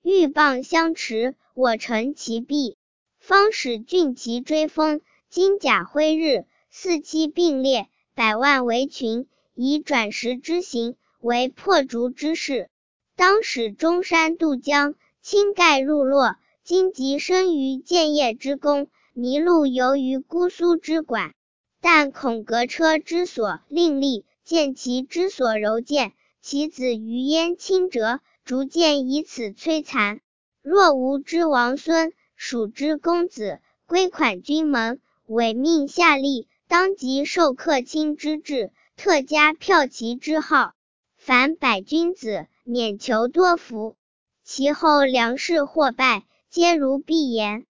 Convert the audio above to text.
鹬蚌相持，我乘其弊。方使骏旗追风，金甲辉日，四期并列，百万为群，以转时之行，为破竹之势。当使中山渡江，倾盖入洛，荆棘生于建业之功，麋鹿游于姑苏之馆。但恐革车之所令利，见其之所柔健，其子于焉轻折，逐渐以此摧残。若无之王孙，属之公子，归款军门，委命下吏，当即授客卿之制，特加骠骑之号。凡百君子，免求多服。其后粮食获败，皆如敝言。